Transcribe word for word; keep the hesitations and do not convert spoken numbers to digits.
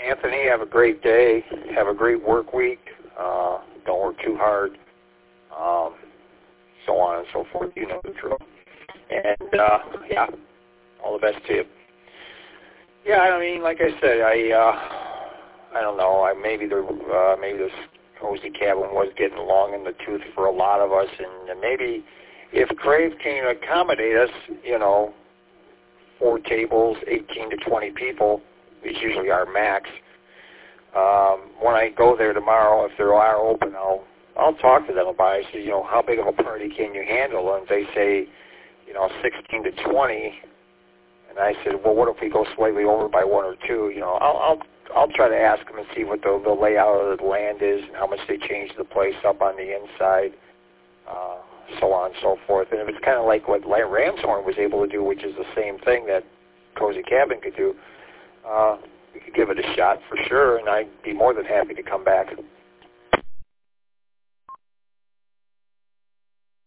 Anthony, have a great day. Have a great work week. Uh, don't work too hard. Um, so on and so forth. You know the drill. And, uh, yeah, all the best to you. Yeah, I mean, like I said, I, uh, I don't know. I maybe the uh, maybe this cozy cabin was getting long in the tooth for a lot of us, and maybe if Crave can accommodate us, you know, four tables, eighteen to twenty people is usually our max. Um, when I go there tomorrow, if they are open, I'll I'll talk to them about it. I say, you know, how big of a party can you handle? And they say, you know, sixteen to twenty. And I said, well, what if we go slightly over by one or two? You know, I'll I'll, I'll try to ask them and see what the, the layout of the land is and how much they changed the place up on the inside, uh, so on and so forth. And if it's kind of like what Ramshorn was able to do, which is the same thing that Cozy Cabin could do, uh, we could give it a shot for sure, and I'd be more than happy to come back.